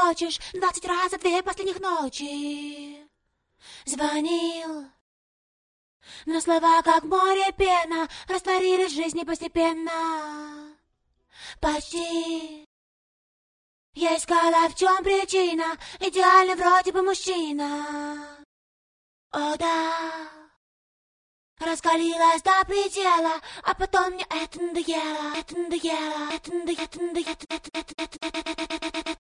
хочешь, 20 раз за 2 последних ночи. Звонил, но слова, как море пена, растворились в жизни постепенно. Почти. Я искала, в чем причина, идеальный вроде бы мужчина. О да, раскалилась до предела, а потом мне это надоело, это надоело, это надоело, это надоело, это надоело.